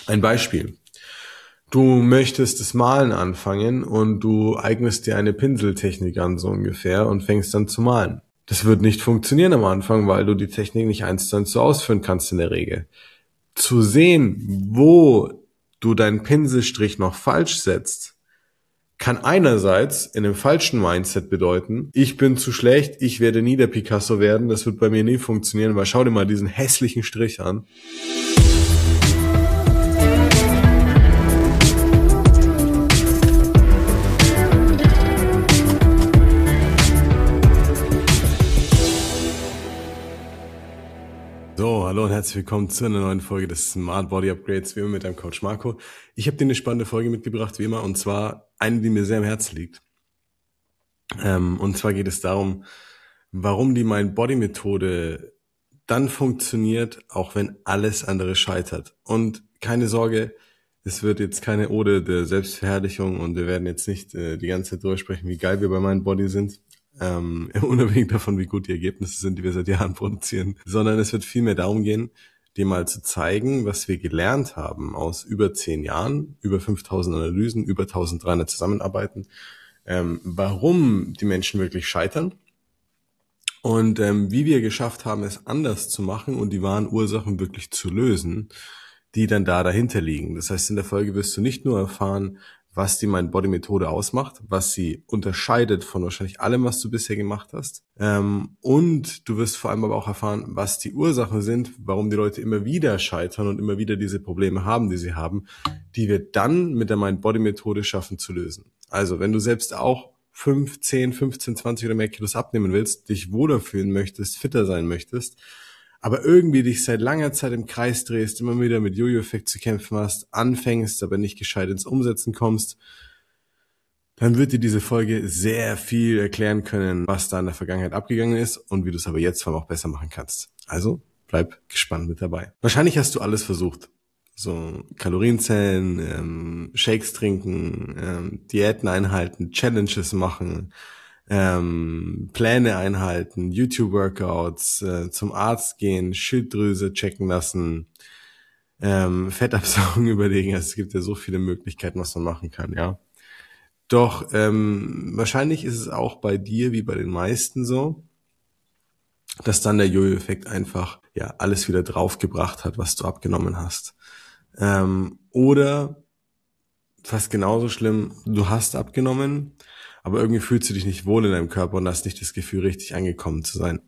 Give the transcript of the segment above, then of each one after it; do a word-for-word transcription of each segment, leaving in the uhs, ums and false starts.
Ein Beispiel. Du möchtest das Malen anfangen und du eignest dir eine Pinseltechnik an, so ungefähr, und fängst dann zu malen. Das wird nicht funktionieren am Anfang, weil du die Technik nicht eins zu eins so ausführen kannst in der Regel. Zu sehen, wo du deinen Pinselstrich noch falsch setzt, kann einerseits in einem falschen Mindset bedeuten, ich bin zu schlecht, ich werde nie der Picasso werden, das wird bei mir nie funktionieren, weil schau dir mal diesen hässlichen Strich an. So, hallo und herzlich willkommen zu einer neuen Folge des Smart Body Upgrades, wie immer mit deinem Coach Marco. Ich habe dir eine spannende Folge mitgebracht, wie immer, und zwar eine, die mir sehr am Herzen liegt. Ähm, und zwar geht es darum, warum die Mind-Body-Methode dann funktioniert, auch wenn alles andere scheitert. Und keine Sorge, es wird jetzt keine Ode der Selbstverherrlichung und wir werden jetzt nicht äh, die ganze Zeit drüber sprechen, wie geil wir bei Mind-Body sind. Ähm, unabhängig davon, wie gut die Ergebnisse sind, die wir seit Jahren produzieren, sondern es wird vielmehr darum gehen, dir mal zu zeigen, was wir gelernt haben aus über zehn Jahren, über fünftausend Analysen, über eintausenddreihundert Zusammenarbeiten, ähm, warum die Menschen wirklich scheitern und ähm, wie wir geschafft haben, es anders zu machen und die wahren Ursachen wirklich zu lösen, die dann da dahinter liegen. Das heißt, in der Folge wirst du nicht nur erfahren, was die Mind-Body-Methode ausmacht, was sie unterscheidet von wahrscheinlich allem, was du bisher gemacht hast. Ähm, und du wirst vor allem aber auch erfahren, was die Ursachen sind, warum die Leute immer wieder scheitern und immer wieder diese Probleme haben, die sie haben, die wir dann mit der Mind-Body-Methode schaffen zu lösen. Also, wenn du selbst auch fünf, zehn, fünfzehn, zwanzig oder mehr Kilos abnehmen willst, dich wohler fühlen möchtest, fitter sein möchtest, aber irgendwie dich seit langer Zeit im Kreis drehst, immer wieder mit Jojo-Effekt zu kämpfen hast, anfängst, aber nicht gescheit ins Umsetzen kommst, dann wird dir diese Folge sehr viel erklären können, was da in der Vergangenheit abgegangen ist und wie du es aber jetzt vor allem auch besser machen kannst. Also bleib gespannt mit dabei. Wahrscheinlich hast du alles versucht. So Kalorienzellen, ähm, Shakes trinken, ähm, Diäten einhalten, Challenges machen, Ähm, Pläne einhalten, YouTube-Workouts, äh, zum Arzt gehen, Schilddrüse checken lassen, ähm, Fettabsaugen überlegen. Also es gibt ja so viele Möglichkeiten, was man machen kann, ja. Doch ähm, wahrscheinlich ist es auch bei dir wie bei den meisten so, dass dann der Jojo-Effekt einfach ja alles wieder draufgebracht hat, was du abgenommen hast. Ähm, oder fast genauso schlimm, du hast abgenommen, aber irgendwie fühlst du dich nicht wohl in deinem Körper und hast nicht das Gefühl, richtig angekommen zu sein.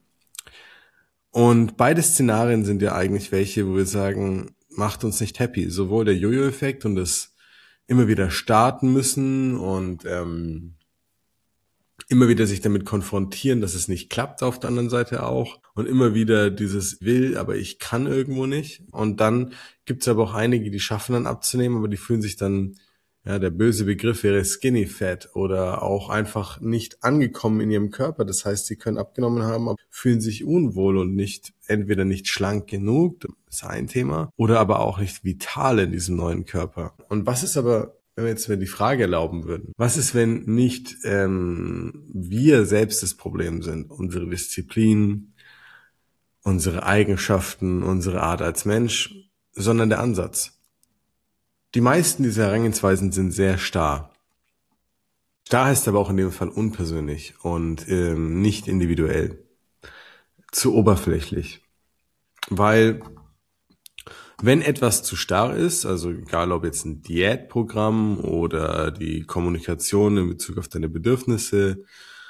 Und beide Szenarien sind ja eigentlich welche, wo wir sagen, macht uns nicht happy. Sowohl der Jojo-Effekt und das immer wieder starten müssen und ähm, immer wieder sich damit konfrontieren, dass es nicht klappt auf der anderen Seite auch. Und immer wieder dieses will, aber ich kann irgendwo nicht. Und dann gibt es aber auch einige, die schaffen dann abzunehmen, aber die fühlen sich dann, ja, der böse Begriff wäre Skinny Fat oder auch einfach nicht angekommen in ihrem Körper. Das heißt, sie können abgenommen haben, aber fühlen sich unwohl und nicht, entweder nicht schlank genug, das ist ein Thema, oder aber auch nicht vital in diesem neuen Körper. Und was ist aber, wenn wir jetzt mal die Frage erlauben würden, was ist, wenn nicht ähm, wir selbst das Problem sind, unsere Disziplin, unsere Eigenschaften, unsere Art als Mensch, sondern der Ansatz? Die meisten dieser Herangehensweisen sind sehr starr. Starr heißt aber auch in dem Fall unpersönlich und ähm, nicht individuell. Zu oberflächlich. Weil wenn etwas zu starr ist, also egal ob jetzt ein Diätprogramm oder die Kommunikation in Bezug auf deine Bedürfnisse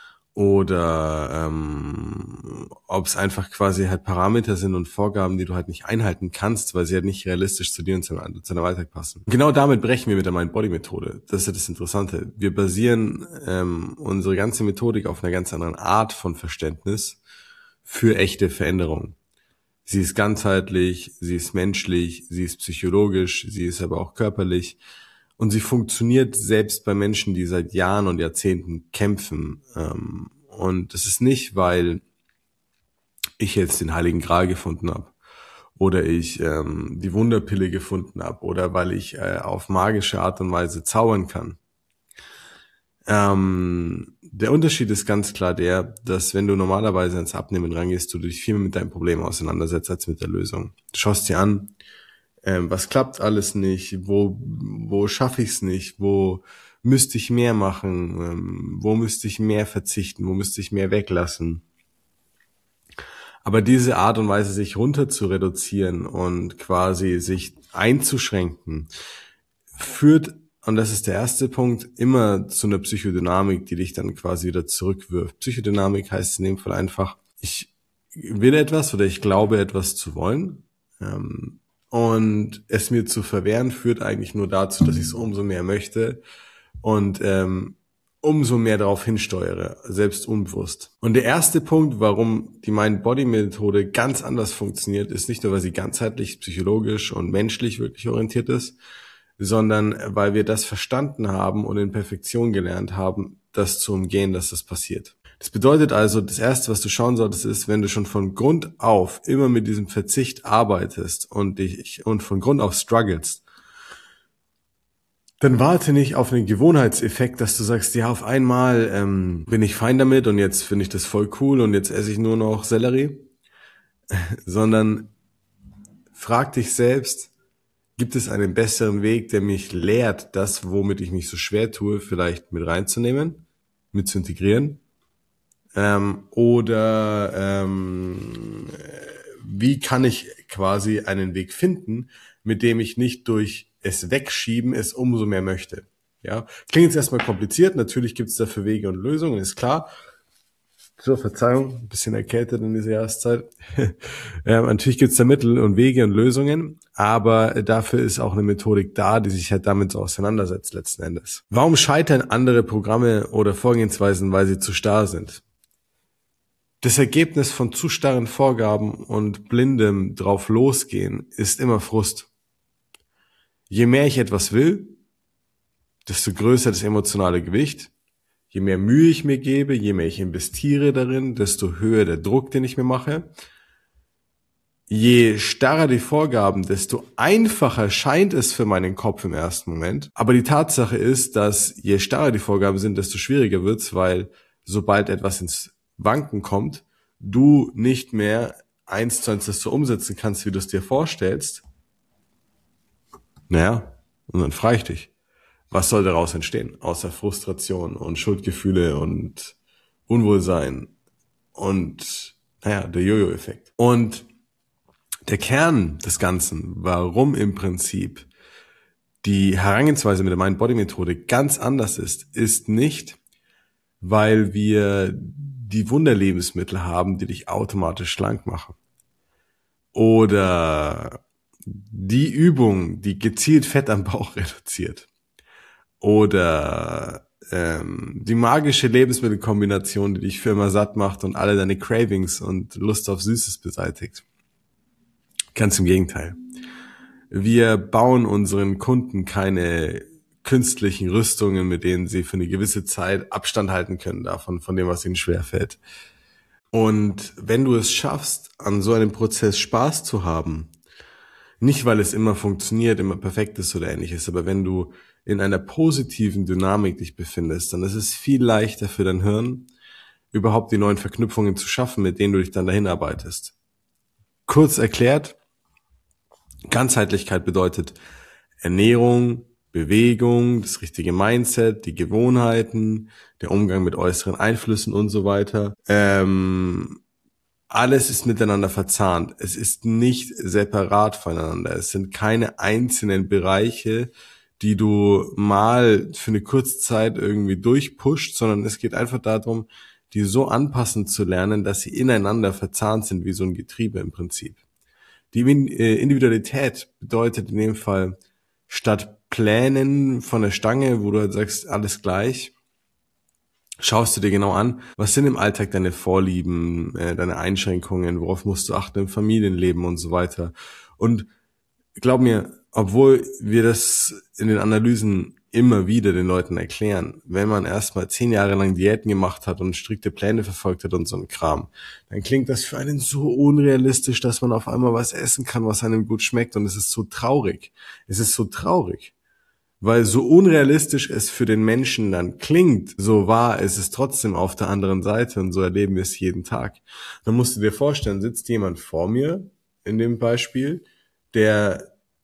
oder ähm, ob es einfach quasi halt Parameter sind und Vorgaben, die du halt nicht einhalten kannst, weil sie halt nicht realistisch zu dir und zu deinem Alltag passen. Und genau damit brechen wir mit der Mind-Body-Methode. Das ist ja das Interessante. Wir basieren ähm, unsere ganze Methodik auf einer ganz anderen Art von Verständnis für echte Veränderung. Sie ist ganzheitlich, sie ist menschlich, sie ist psychologisch, sie ist aber auch körperlich. Und sie funktioniert selbst bei Menschen, die seit Jahren und Jahrzehnten kämpfen. Und das ist nicht, weil ich jetzt den Heiligen Gral gefunden habe oder ich ähm, die Wunderpille gefunden habe oder weil ich äh, auf magische Art und Weise zaubern kann. Ähm, der Unterschied ist ganz klar der, dass wenn du normalerweise ans Abnehmen rangehst, du dich viel mehr mit deinem Problem auseinandersetzt als mit der Lösung. Du schaust dir an, Ähm, was klappt alles nicht? Wo, wo schaffe ich es nicht? Wo müsste ich mehr machen? Ähm, wo müsste ich mehr verzichten? Wo müsste ich mehr weglassen? Aber diese Art und Weise, sich runter zu reduzieren und quasi sich einzuschränken, führt, und das ist der erste Punkt, immer zu einer Psychodynamik, die dich dann quasi wieder zurückwirft. Psychodynamik heißt in dem Fall einfach, ich will etwas oder ich glaube etwas zu wollen, ähm, und es mir zu verwehren, führt eigentlich nur dazu, dass ich es umso mehr möchte und ähm, umso mehr darauf hinsteuere, selbst unbewusst. Und der erste Punkt, warum die Mind-Body-Methode ganz anders funktioniert, ist nicht nur, weil sie ganzheitlich, psychologisch und menschlich wirklich orientiert ist, sondern weil wir das verstanden haben und in Perfektion gelernt haben, das zu umgehen, dass das passiert. Das bedeutet also, das Erste, was du schauen solltest, ist, wenn du schon von Grund auf immer mit diesem Verzicht arbeitest und dich und von Grund auf strugglest, dann warte nicht auf einen Gewohnheitseffekt, dass du sagst, ja, auf einmal ähm, bin ich fein damit und jetzt finde ich das voll cool und jetzt esse ich nur noch Sellerie, sondern frag dich selbst, gibt es einen besseren Weg, der mich lehrt, das, womit ich mich so schwer tue, vielleicht mit reinzunehmen, mit zu integrieren? Ähm, oder ähm, wie kann ich quasi einen Weg finden, mit dem ich nicht durch es wegschieben es umso mehr möchte? Ja, klingt jetzt erstmal kompliziert. Natürlich gibt es dafür Wege und Lösungen, ist klar. So, Verzeihung, ein bisschen erkältet in dieser Jahreszeit. ähm, natürlich gibt es da Mittel und Wege und Lösungen, aber dafür ist auch eine Methodik da, die sich halt damit so auseinandersetzt letzten Endes. Warum scheitern andere Programme oder Vorgehensweisen, weil sie zu starr sind? Das Ergebnis von zu starren Vorgaben und blindem drauf losgehen ist immer Frust. Je mehr ich etwas will, desto größer das emotionale Gewicht. Je mehr Mühe ich mir gebe, je mehr ich investiere darin, desto höher der Druck, den ich mir mache. Je starrer die Vorgaben, desto einfacher scheint es für meinen Kopf im ersten Moment. Aber die Tatsache ist, dass je starrer die Vorgaben sind, desto schwieriger wird's, weil sobald etwas ins Wanken kommt, du nicht mehr eins zu eins das so umsetzen kannst, wie du es dir vorstellst. Naja, und dann frage ich dich, was soll daraus entstehen? Außer Frustration und Schuldgefühle und Unwohlsein und, naja, der Jojo-Effekt. Und der Kern des Ganzen, warum im Prinzip die Herangehensweise mit der Mind-Body-Methode ganz anders ist, ist nicht, weil wir die Wunderlebensmittel haben, die dich automatisch schlank machen. Oder die Übung, die gezielt Fett am Bauch reduziert. Oder ähm, die magische Lebensmittelkombination, die dich für immer satt macht und alle deine Cravings und Lust auf Süßes beseitigt. Ganz im Gegenteil. Wir bauen unseren Kunden keine künstlichen Rüstungen, mit denen sie für eine gewisse Zeit Abstand halten können davon, von dem, was ihnen schwerfällt. Und wenn du es schaffst, an so einem Prozess Spaß zu haben, nicht weil es immer funktioniert, immer perfekt ist oder ähnliches, aber wenn du in einer positiven Dynamik dich befindest, dann ist es viel leichter für dein Hirn, überhaupt die neuen Verknüpfungen zu schaffen, mit denen du dich dann dahin arbeitest. Kurz erklärt, Ganzheitlichkeit bedeutet Ernährung, Bewegung, das richtige Mindset, die Gewohnheiten, der Umgang mit äußeren Einflüssen und so weiter. Ähm, alles ist miteinander verzahnt. Es ist nicht separat voneinander. Es sind keine einzelnen Bereiche, die du mal für eine kurze Zeit irgendwie durchpusht, sondern es geht einfach darum, die so anpassen zu lernen, dass sie ineinander verzahnt sind, wie so ein Getriebe im Prinzip. Die Individualität bedeutet in dem Fall, statt Plänen von der Stange, wo du halt sagst, alles gleich, schaust du dir genau an, was sind im Alltag deine Vorlieben, äh, deine Einschränkungen, worauf musst du achten im Familienleben und so weiter. Und glaub mir, obwohl wir das in den Analysen immer wieder den Leuten erklären, wenn man erstmal zehn Jahre lang Diäten gemacht hat und strikte Pläne verfolgt hat und so ein Kram, dann klingt das für einen so unrealistisch, dass man auf einmal was essen kann, was einem gut schmeckt, und es ist so traurig. Es ist so traurig. Weil so unrealistisch es für den Menschen dann klingt, so wahr ist es trotzdem auf der anderen Seite, und so erleben wir es jeden Tag. Dann musst du dir vorstellen, sitzt jemand vor mir in dem Beispiel, der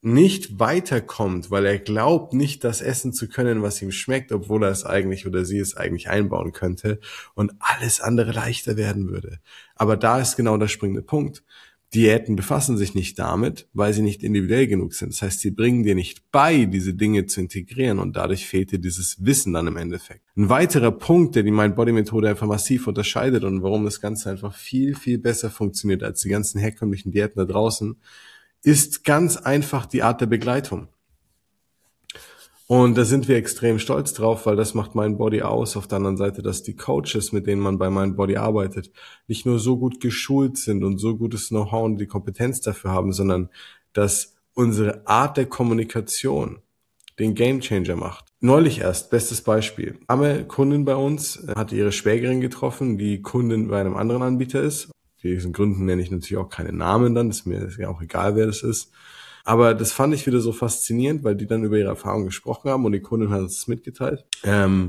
nicht weiterkommt, weil er glaubt, nicht das essen zu können, was ihm schmeckt, obwohl er es eigentlich oder sie es eigentlich einbauen könnte und alles andere leichter werden würde. Aber da ist genau der springende Punkt. Diäten befassen sich nicht damit, weil sie nicht individuell genug sind. Das heißt, sie bringen dir nicht bei, diese Dinge zu integrieren und dadurch fehlt dir dieses Wissen dann im Endeffekt. Ein weiterer Punkt, der die Mind-Body-Methode einfach massiv unterscheidet und warum das Ganze einfach viel, viel besser funktioniert als die ganzen herkömmlichen Diäten da draußen, ist ganz einfach die Art der Begleitung. Und da sind wir extrem stolz drauf, weil das macht Mindbody aus. Auf der anderen Seite, dass die Coaches, mit denen man bei Mindbody arbeitet, nicht nur so gut geschult sind und so gutes Know-how und die Kompetenz dafür haben, sondern dass unsere Art der Kommunikation den Gamechanger macht. Neulich erst, bestes Beispiel. Eine Kundin bei uns hatte ihre Schwägerin getroffen, die Kundin bei einem anderen Anbieter ist. Diesen Gründen nenne ich natürlich auch keine Namen dann, ist mir ja auch egal, wer das ist. Aber das fand ich wieder so faszinierend, weil die dann über ihre Erfahrungen gesprochen haben und die Kundin hat es mitgeteilt. Ähm,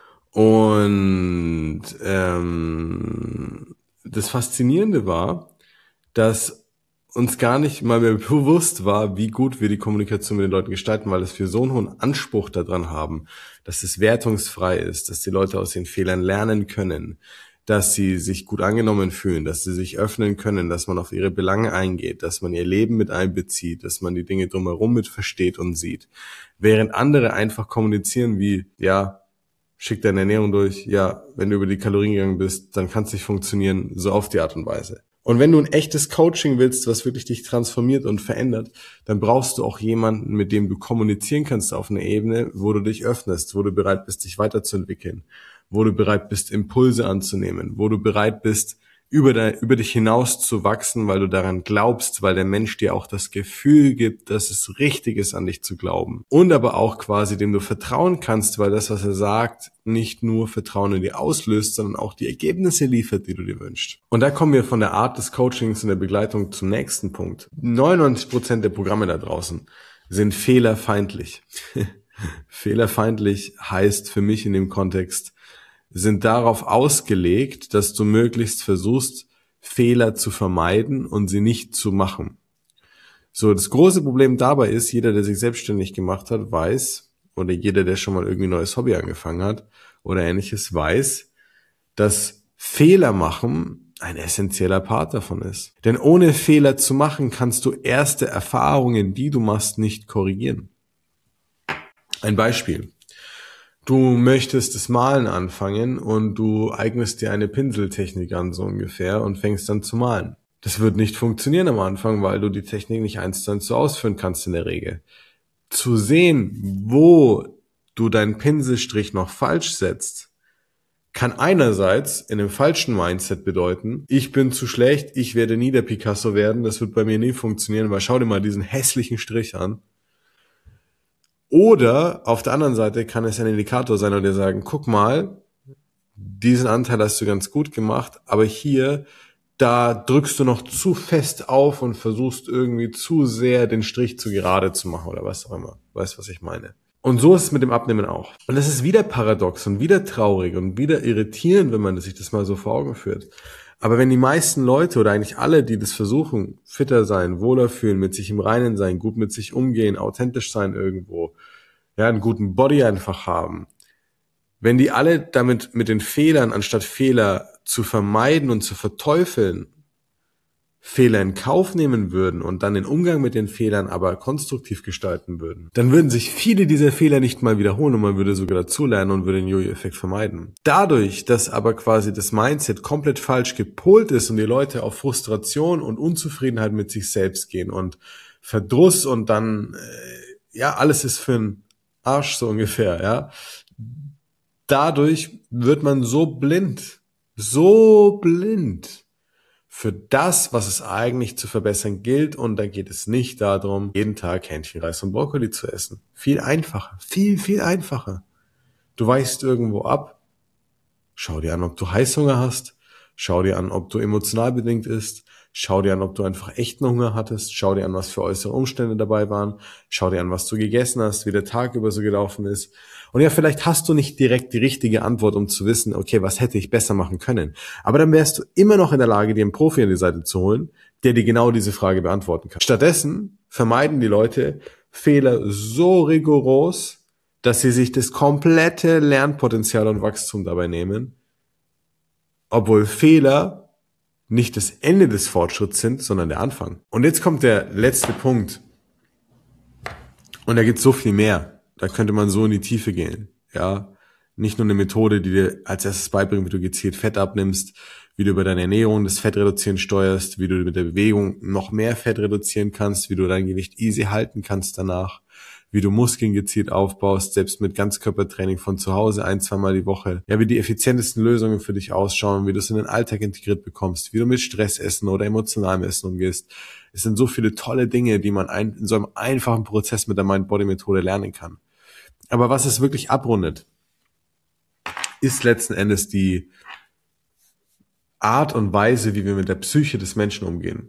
und ähm, das Faszinierende war, dass uns gar nicht mal mehr bewusst war, wie gut wir die Kommunikation mit den Leuten gestalten, weil wir so einen hohen Anspruch daran haben, dass es wertungsfrei ist, dass die Leute aus den Fehlern lernen können, dass sie sich gut angenommen fühlen, dass sie sich öffnen können, dass man auf ihre Belange eingeht, dass man ihr Leben mit einbezieht, dass man die Dinge drumherum mit versteht und sieht. Während andere einfach kommunizieren wie, ja, schick deine Ernährung durch, ja, wenn du über die Kalorien gegangen bist, dann kann es nicht funktionieren, so auf die Art und Weise. Und wenn du ein echtes Coaching willst, was wirklich dich transformiert und verändert, dann brauchst du auch jemanden, mit dem du kommunizieren kannst auf einer Ebene, wo du dich öffnest, wo du bereit bist, dich weiterzuentwickeln, wo du bereit bist, Impulse anzunehmen, wo du bereit bist, über, dein, über dich hinaus zu wachsen, weil du daran glaubst, weil der Mensch dir auch das Gefühl gibt, dass es richtig ist, an dich zu glauben. Und aber auch quasi, dem du vertrauen kannst, weil das, was er sagt, nicht nur Vertrauen in dir auslöst, sondern auch die Ergebnisse liefert, die du dir wünschst. Und da kommen wir von der Art des Coachings und der Begleitung zum nächsten Punkt. neunundneunzig Prozent der Programme da draußen sind fehlerfeindlich. Fehlerfeindlich heißt für mich in dem Kontext, sind darauf ausgelegt, dass du möglichst versuchst, Fehler zu vermeiden und sie nicht zu machen. So, das große Problem dabei ist, jeder, der sich selbstständig gemacht hat, weiß, oder jeder, der schon mal irgendwie ein neues Hobby angefangen hat oder ähnliches, weiß, dass Fehler machen ein essentieller Part davon ist. Denn ohne Fehler zu machen, kannst du erste Erfahrungen, die du machst, nicht korrigieren. Ein Beispiel. Du möchtest das Malen anfangen und du eignest dir eine Pinseltechnik an, so ungefähr, und fängst dann zu malen. Das wird nicht funktionieren am Anfang, weil du die Technik nicht eins zu eins so ausführen kannst in der Regel. Zu sehen, wo du deinen Pinselstrich noch falsch setzt, kann einerseits in einem falschen Mindset bedeuten, ich bin zu schlecht, ich werde nie der Picasso werden, das wird bei mir nie funktionieren, weil schau dir mal diesen hässlichen Strich an. Oder auf der anderen Seite kann es ein Indikator sein und dir sagen, guck mal, diesen Anteil hast du ganz gut gemacht, aber hier, da drückst du noch zu fest auf und versuchst irgendwie zu sehr den Strich zu gerade zu machen oder was auch immer. Weißt, was ich meine? Und so ist es mit dem Abnehmen auch. Und das ist wieder paradox und wieder traurig und wieder irritierend, wenn man sich das mal so vor Augen führt. Aber wenn die meisten Leute oder eigentlich alle, die das versuchen, fitter sein, wohler fühlen, mit sich im Reinen sein, gut mit sich umgehen, authentisch sein irgendwo, ja, einen guten Body einfach haben, wenn die alle damit mit den Fehlern, anstatt Fehler zu vermeiden und zu verteufeln, Fehler in Kauf nehmen würden und dann den Umgang mit den Fehlern aber konstruktiv gestalten würden, dann würden sich viele dieser Fehler nicht mal wiederholen und man würde sogar dazulernen und würde den Jojo-Effekt vermeiden. Dadurch, dass aber quasi das Mindset komplett falsch gepolt ist und die Leute auf Frustration und Unzufriedenheit mit sich selbst gehen und Verdruss und dann, äh, ja, alles ist für einen Arsch so ungefähr, ja. Dadurch wird man so blind, so blind für das, was es eigentlich zu verbessern gilt. Und da geht es nicht darum, jeden Tag Hähnchen, Reis und Brokkoli zu essen. Viel einfacher, viel, viel einfacher. Du weichst irgendwo ab. Schau dir an, ob du Heißhunger hast. Schau dir an, ob du emotional bedingt isst. Schau dir an, ob du einfach echten Hunger hattest. Schau dir an, was für äußere Umstände dabei waren. Schau dir an, was du gegessen hast, wie der Tag über so gelaufen ist. Und ja, vielleicht hast du nicht direkt die richtige Antwort, um zu wissen, okay, was hätte ich besser machen können. Aber dann wärst du immer noch in der Lage, dir einen Profi an die Seite zu holen, der dir genau diese Frage beantworten kann. Stattdessen vermeiden die Leute Fehler so rigoros, dass sie sich das komplette Lernpotenzial und Wachstum dabei nehmen, obwohl Fehler nicht das Ende des Fortschritts sind, sondern der Anfang. Und jetzt kommt der letzte Punkt. Und da gibt es so viel mehr. Da könnte man so in die Tiefe gehen. Ja, nicht nur eine Methode, die dir als erstes beibringt, wie du gezielt Fett abnimmst, wie du über deine Ernährung das Fett reduzieren steuerst, wie du mit der Bewegung noch mehr Fett reduzieren kannst, wie du dein Gewicht easy halten kannst danach, wie du Muskeln gezielt aufbaust, selbst mit Ganzkörpertraining von zu Hause ein, zweimal die Woche. Ja, wie die effizientesten Lösungen für dich ausschauen, wie du es in den Alltag integriert bekommst, wie du mit Stressessen oder emotionalem Essen umgehst. Es sind so viele tolle Dinge, die man ein, in so einem einfachen Prozess mit der Mind-Body-Methode lernen kann. Aber was es wirklich abrundet, ist letzten Endes die Art und Weise, wie wir mit der Psyche des Menschen umgehen.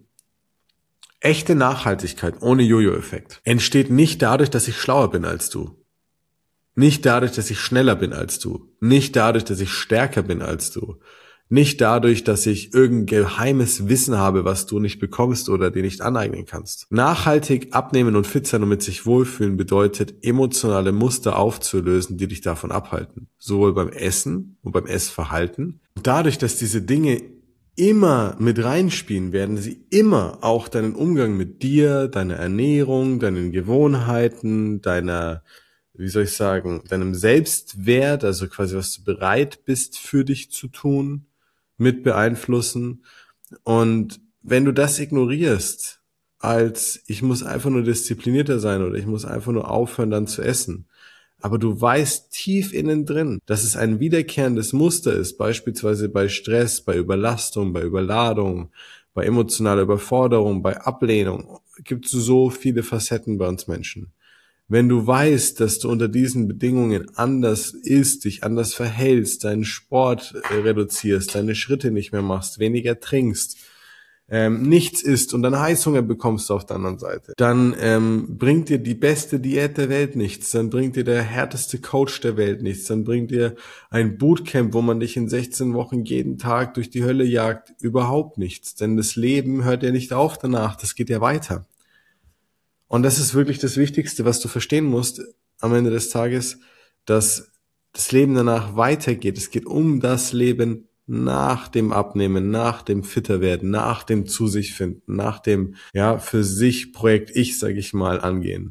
Echte Nachhaltigkeit ohne Jojo-Effekt entsteht nicht dadurch, dass ich schlauer bin als du. Nicht dadurch, dass ich schneller bin als du. Nicht dadurch, dass ich stärker bin als du. Nicht dadurch, dass ich irgendein geheimes Wissen habe, was du nicht bekommst oder dir nicht aneignen kannst. Nachhaltig abnehmen und fit sein und mit sich wohlfühlen bedeutet, emotionale Muster aufzulösen, die dich davon abhalten. Sowohl beim Essen und beim Essverhalten. Und dadurch, dass diese Dinge immer mit reinspielen, werden sie immer auch deinen Umgang mit dir, deiner Ernährung, deinen Gewohnheiten, deiner, wie soll ich sagen, deinem Selbstwert, also quasi was du bereit bist für dich zu tun, mit beeinflussen. Und wenn du das ignorierst, als ich muss einfach nur disziplinierter sein oder ich muss einfach nur aufhören, dann zu essen, aber du weißt tief innen drin, dass es ein wiederkehrendes Muster ist, beispielsweise bei Stress, bei Überlastung, bei Überladung, bei emotionaler Überforderung, bei Ablehnung, gibt es so viele Facetten bei uns Menschen. Wenn du weißt, dass du unter diesen Bedingungen anders isst, dich anders verhältst, deinen Sport reduzierst, deine Schritte nicht mehr machst, weniger trinkst, ähm, nichts isst und dann Heißhunger bekommst du auf der anderen Seite, dann ähm, bringt dir die beste Diät der Welt nichts, dann bringt dir der härteste Coach der Welt nichts, dann bringt dir ein Bootcamp, wo man dich in sechzehn Wochen jeden Tag durch die Hölle jagt, überhaupt nichts. Denn das Leben hört ja nicht auf danach, das geht ja weiter. Und das ist wirklich das Wichtigste, was du verstehen musst am Ende des Tages, dass das Leben danach weitergeht. Es geht um das Leben nach dem Abnehmen, nach dem Fitterwerden, nach dem zu sich finden, nach dem ja für sich Projekt Ich, sage ich mal, angehen.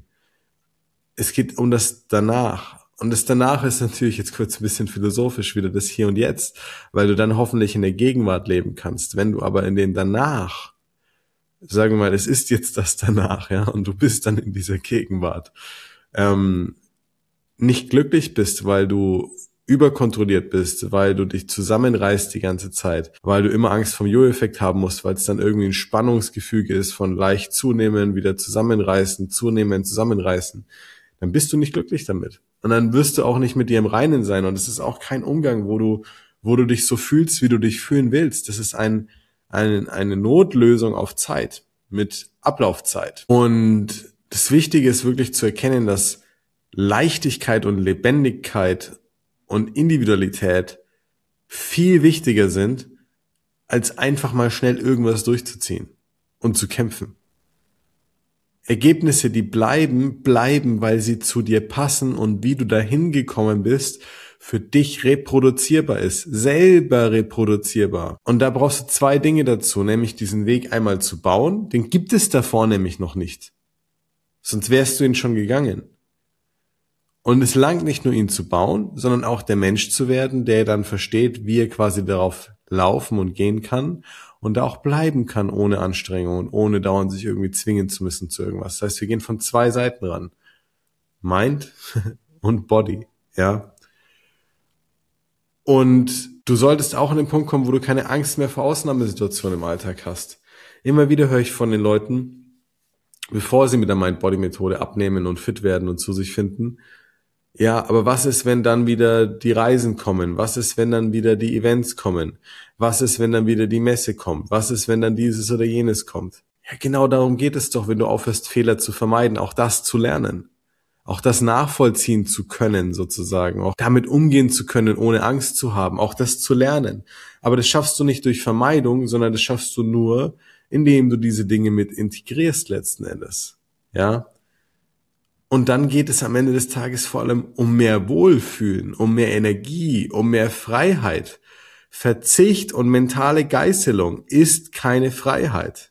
Es geht um das Danach. Und das Danach ist natürlich jetzt kurz ein bisschen philosophisch wieder das Hier und Jetzt, weil du dann hoffentlich in der Gegenwart leben kannst. Wenn du aber in den Danach, sagen wir mal, es ist jetzt das Danach, ja, und du bist dann in dieser Gegenwart, ähm, nicht glücklich bist, weil du überkontrolliert bist, weil du dich zusammenreißt die ganze Zeit, weil du immer Angst vom Jojo-Effekt haben musst, weil es dann irgendwie ein Spannungsgefüge ist von leicht zunehmen, wieder zusammenreißen, zunehmen, zusammenreißen, dann bist du nicht glücklich damit. Und dann wirst du auch nicht mit dir im Reinen sein. Und es ist auch kein Umgang, wo du, wo du dich so fühlst, wie du dich fühlen willst. Das ist ein, ein, eine Notlösung auf Zeit, mit Ablaufzeit. Und das Wichtige ist wirklich zu erkennen, dass Leichtigkeit und Lebendigkeit und Individualität viel wichtiger sind, als einfach mal schnell irgendwas durchzuziehen und zu kämpfen. Ergebnisse, die bleiben, bleiben, weil sie zu dir passen und wie du dahin gekommen bist, für dich reproduzierbar ist, selber reproduzierbar. Und da brauchst du zwei Dinge dazu, nämlich diesen Weg einmal zu bauen, den gibt es davor nämlich noch nicht. Sonst wärst du ihn schon gegangen. Und es langt nicht nur ihn zu bauen, sondern auch der Mensch zu werden, der dann versteht, wie er quasi darauf laufen und gehen kann und da auch bleiben kann ohne Anstrengung und ohne dauernd sich irgendwie zwingen zu müssen zu irgendwas. Das heißt, wir gehen von zwei Seiten ran. Mind und Body, ja. Und du solltest auch an den Punkt kommen, wo du keine Angst mehr vor Ausnahmesituationen im Alltag hast. Immer wieder höre ich von den Leuten, bevor sie mit der Mind-Body-Methode abnehmen und fit werden und zu sich finden, ja, aber was ist, wenn dann wieder die Reisen kommen? Was ist, wenn dann wieder die Events kommen? Was ist, wenn dann wieder die Messe kommt? Was ist, wenn dann dieses oder jenes kommt? Ja, genau darum geht es doch, wenn du aufhörst, Fehler zu vermeiden, auch das zu lernen. Auch das nachvollziehen zu können, sozusagen. Auch damit umgehen zu können, ohne Angst zu haben. Auch das zu lernen. Aber das schaffst du nicht durch Vermeidung, sondern das schaffst du nur, indem du diese Dinge mit integrierst letzten Endes. Ja. Und dann geht es am Ende des Tages vor allem um mehr Wohlfühlen, um mehr Energie, um mehr Freiheit. Verzicht und mentale Geißelung ist keine Freiheit.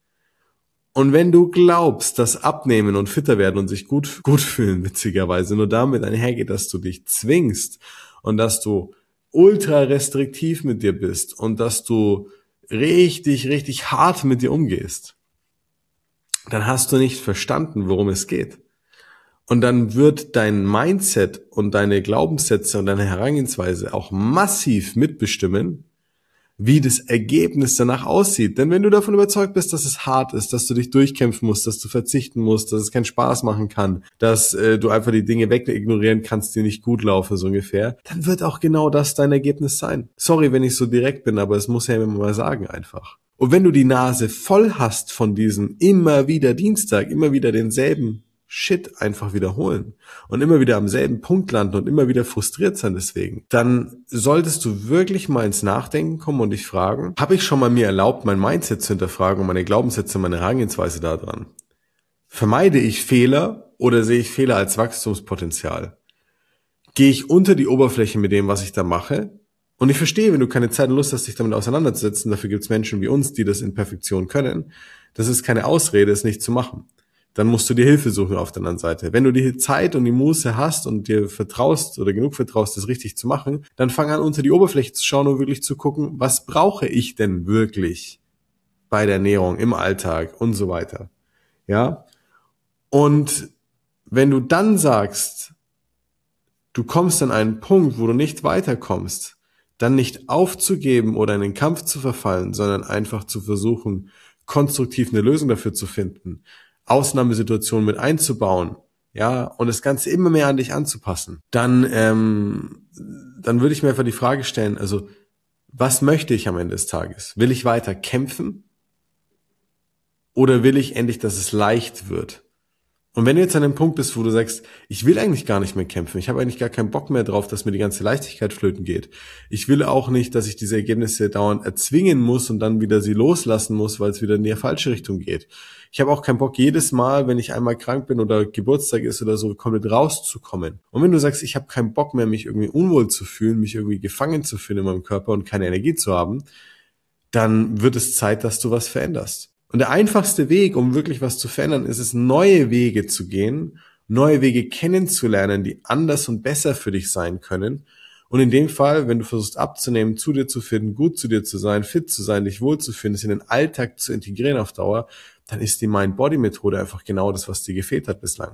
Und wenn du glaubst, dass Abnehmen und fitter werden und sich gut, gut fühlen, witzigerweise, nur damit einhergeht, dass du dich zwingst und dass du ultra restriktiv mit dir bist und dass du richtig, richtig hart mit dir umgehst, dann hast du nicht verstanden, worum es geht. Und dann wird dein Mindset und deine Glaubenssätze und deine Herangehensweise auch massiv mitbestimmen, wie das Ergebnis danach aussieht. Denn wenn du davon überzeugt bist, dass es hart ist, dass du dich durchkämpfen musst, dass du verzichten musst, dass es keinen Spaß machen kann, dass äh, du einfach die Dinge wegignorieren kannst, die nicht gut laufen, so ungefähr, dann wird auch genau das dein Ergebnis sein. Sorry, wenn ich so direkt bin, aber es muss ja immer mal sagen einfach. Und wenn du die Nase voll hast von diesem immer wieder Dienstag, immer wieder denselben Shit einfach wiederholen und immer wieder am selben Punkt landen und immer wieder frustriert sein deswegen, dann solltest du wirklich mal ins Nachdenken kommen und dich fragen, habe ich schon mal mir erlaubt, mein Mindset zu hinterfragen und meine Glaubenssätze, meine Herangehensweise daran? Vermeide ich Fehler oder sehe ich Fehler als Wachstumspotenzial? Gehe ich unter die Oberfläche mit dem, was ich da mache? Und ich verstehe, wenn du keine Zeit und Lust hast, dich damit auseinanderzusetzen, dafür gibt es Menschen wie uns, die das in Perfektion können. Das ist keine Ausrede, es nicht zu machen. Dann musst du dir Hilfe suchen auf der anderen Seite. Wenn du die Zeit und die Muße hast und dir vertraust oder genug vertraust, das richtig zu machen, dann fang an, unter die Oberfläche zu schauen und wirklich zu gucken, was brauche ich denn wirklich bei der Ernährung, im Alltag und so weiter. Ja? Und wenn du dann sagst, du kommst an einen Punkt, wo du nicht weiterkommst, dann nicht aufzugeben oder in den Kampf zu verfallen, sondern einfach zu versuchen, konstruktiv eine Lösung dafür zu finden, Ausnahmesituationen mit einzubauen, ja, und das Ganze immer mehr an dich anzupassen, dann, ähm, dann würde ich mir einfach die Frage stellen, also, was möchte ich am Ende des Tages? Will ich weiter kämpfen? Oder will ich endlich, dass es leicht wird? Und wenn du jetzt an dem Punkt bist, wo du sagst, ich will eigentlich gar nicht mehr kämpfen, ich habe eigentlich gar keinen Bock mehr drauf, dass mir die ganze Leichtigkeit flöten geht. Ich will auch nicht, dass ich diese Ergebnisse dauernd erzwingen muss und dann wieder sie loslassen muss, weil es wieder in die falsche Richtung geht. Ich habe auch keinen Bock, jedes Mal, wenn ich einmal krank bin oder Geburtstag ist oder so, komplett rauszukommen. Und wenn du sagst, ich habe keinen Bock mehr, mich irgendwie unwohl zu fühlen, mich irgendwie gefangen zu fühlen in meinem Körper und keine Energie zu haben, dann wird es Zeit, dass du was veränderst. Und der einfachste Weg, um wirklich was zu verändern, ist es, neue Wege zu gehen, neue Wege kennenzulernen, die anders und besser für dich sein können. Und in dem Fall, wenn du versuchst abzunehmen, zu dir zu finden, gut zu dir zu sein, fit zu sein, dich wohlzufühlen, es in den Alltag zu integrieren auf Dauer, dann ist die Mind-Body-Methode einfach genau das, was dir gefehlt hat bislang.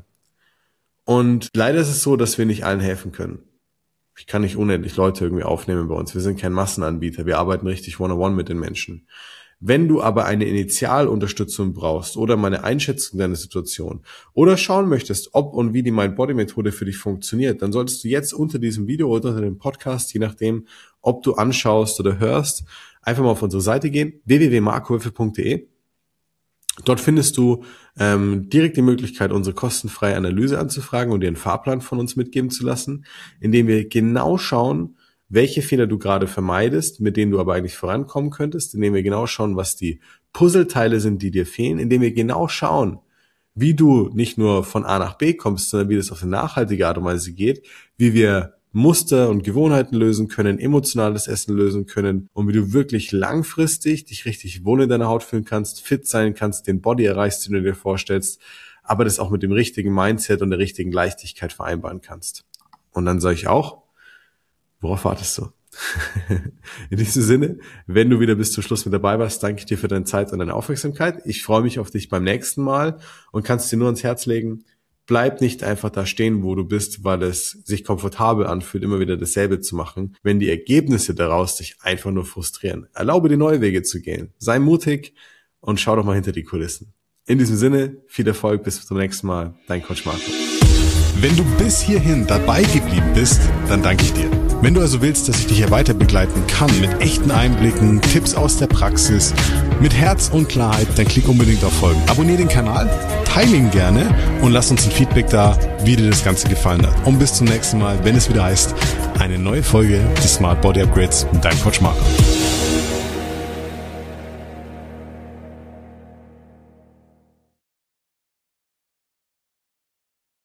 Und leider ist es so, dass wir nicht allen helfen können. Ich kann nicht unendlich Leute irgendwie aufnehmen bei uns. Wir sind kein Massenanbieter. Wir arbeiten richtig one-on-one mit den Menschen. Wenn du aber eine Initialunterstützung brauchst oder meine Einschätzung deiner Situation oder schauen möchtest, ob und wie die Mind-Body-Methode für dich funktioniert, dann solltest du jetzt unter diesem Video oder unter dem Podcast, je nachdem, ob du anschaust oder hörst, einfach mal auf unsere Seite gehen, w w w punkt marco höfe punkt d e. Dort findest du ähm, direkt die Möglichkeit, unsere kostenfreie Analyse anzufragen und dir einen Fahrplan von uns mitgeben zu lassen, indem wir genau schauen, welche Fehler du gerade vermeidest, mit denen du aber eigentlich vorankommen könntest, indem wir genau schauen, was die Puzzleteile sind, die dir fehlen, indem wir genau schauen, wie du nicht nur von A nach B kommst, sondern wie das auf eine nachhaltige Art und Weise geht, wie wir Muster und Gewohnheiten lösen können, emotionales Essen lösen können und wie du wirklich langfristig dich richtig wohl in deiner Haut fühlen kannst, fit sein kannst, den Body erreichst, den du dir vorstellst, aber das auch mit dem richtigen Mindset und der richtigen Leichtigkeit vereinbaren kannst. Und dann sage ich auch, worauf wartest du? In diesem Sinne, wenn du wieder bis zum Schluss mit dabei warst, danke ich dir für deine Zeit und deine Aufmerksamkeit. Ich freue mich auf dich beim nächsten Mal und kannst dir nur ans Herz legen, bleib nicht einfach da stehen, wo du bist, weil es sich komfortabel anfühlt, immer wieder dasselbe zu machen, wenn die Ergebnisse daraus dich einfach nur frustrieren. Erlaube dir neue Wege zu gehen. Sei mutig und schau doch mal hinter die Kulissen. In diesem Sinne, viel Erfolg, bis zum nächsten Mal. Dein Coach Marco. Wenn du bis hierhin dabei geblieben bist, dann danke ich dir. Wenn du also willst, dass ich dich hier weiter begleiten kann mit echten Einblicken, Tipps aus der Praxis, mit Herz und Klarheit, dann klick unbedingt auf Folgen. Abonnier den Kanal, teile ihn gerne und lass uns ein Feedback da, wie dir das Ganze gefallen hat. Und bis zum nächsten Mal, wenn es wieder heißt, eine neue Folge des Smart Body Upgrades mit deinem Coach Marco.